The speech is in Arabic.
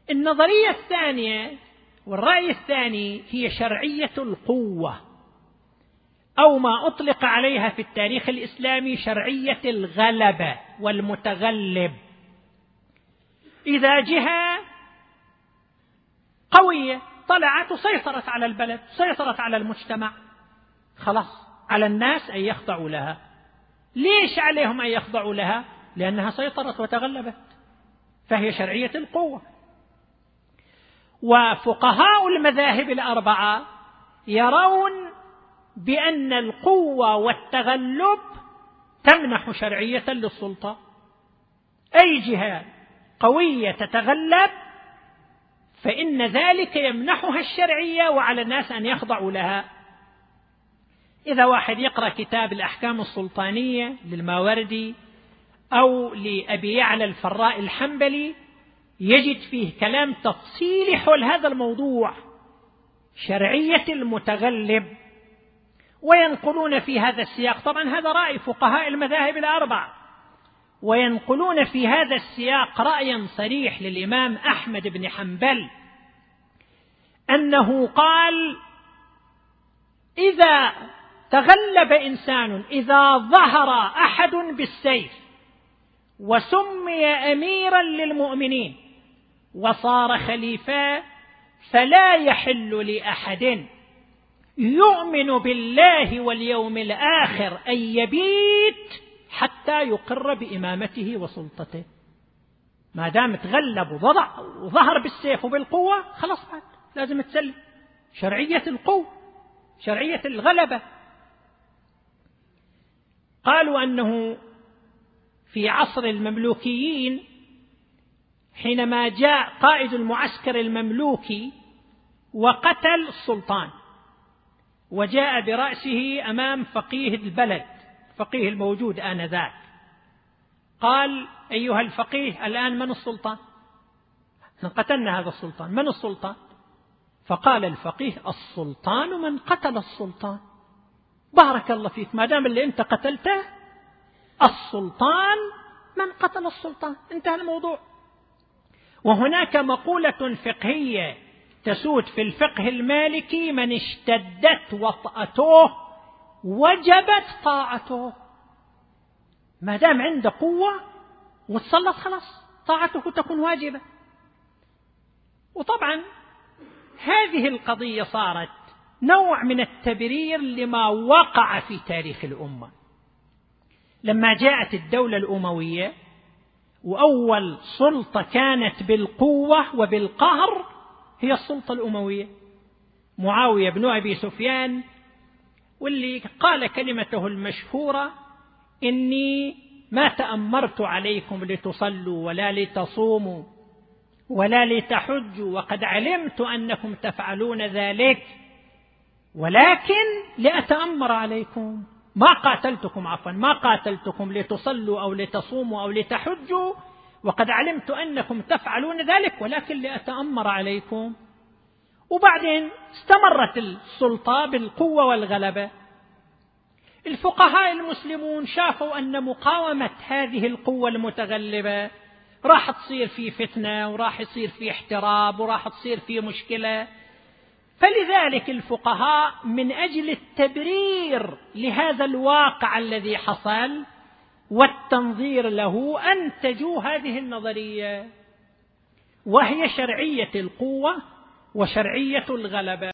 النظرية الثانية والرأي الثاني هي شرعية القوة، أو ما أطلق عليها في التاريخ الإسلامي شرعية الغلبة والمتغلب. إذا جهة قوية طلعت وسيطرت على البلد، سيطرت على المجتمع، خلاص على الناس أن يخضعوا لها. ليش عليهم أن يخضعوا لها؟ لأنها سيطرت وتغلبت، فهي شرعية القوة. وفقهاء المذاهب الأربعة يرون بأن القوة والتغلب تمنح شرعية للسلطة. أي جهة قوية تتغلب فإن ذلك يمنحها الشرعية، وعلى الناس أن يخضعوا لها. إذا واحد يقرأ كتاب الأحكام السلطانية للماوردي أو لأبي يعلى الفراء الحنبلي يجد فيه كلام تفصيلي حول هذا الموضوع، شرعية المتغلب. وينقلون في هذا السياق، طبعا هذا رأي فقهاء المذاهب الأربع، وينقلون في هذا السياق رأيا صريح للإمام أحمد بن حنبل أنه قال: إذا تغلب إنسان، إذا ظهر أحد بالسيف وسمي أميرا للمؤمنين وصار خليفة، فلا يحل لأحد يؤمن بالله واليوم الآخر أن يبيت حتى يقر بإمامته وسلطته. ما دام تغلب وظهر بالسيف وبالقوة خلاص بعد لازم تسلم. شرعية القوة، شرعية الغلبة. قالوا أنه في عصر المملوكيين حينما جاء قائد المعسكر المملوكي وقتل السلطان وجاء برأسه أمام فقيه البلد، فقيه الموجود آنذاك، قال: أيها الفقيه، الآن من السلطان؟ قتلنا هذا السلطان، من السلطان؟ فقال الفقيه: السلطان من قتل السلطان. بارك الله فيك، ما دام اللي أنت قتلته السلطان من قتل السلطان، انتهى الموضوع. وهناك مقولة فقهية تسود في الفقه المالكي: من اشتدت وطأته وجبت طاعته. ما دام عنده قوة وتسلط خلاص طاعته تكون واجبة. وطبعا هذه القضية صارت نوع من التبرير لما وقع في تاريخ الأمة. لما جاءت الدولة الأموية وأول سلطة كانت بالقوة وبالقهر هي السلطة الأموية، معاوية بن أبي سفيان، واللي قال كلمته المشهورة: إني ما تأمرت عليكم لتصلوا ولا لتصوموا ولا لتحجوا وقد علمت أنكم تفعلون ذلك ولكن لأتأمر عليكم. ما قاتلتكم لتصلوا أو لتصوموا أو لتحجوا وقد علمت أنكم تفعلون ذلك ولكن لأتأمر عليكم. وبعدين استمرت السلطة بالقوة والغلبة. الفقهاء المسلمون شافوا أن مقاومة هذه القوة المتغلبة راح تصير في فتنة وراح يصير في احتراب وراح تصير في مشكلة، فلذلك الفقهاء من أجل التبرير لهذا الواقع الذي حصل والتنظير له أنتجوا هذه النظرية، وهي شرعية القوة وشرعية الغلبة.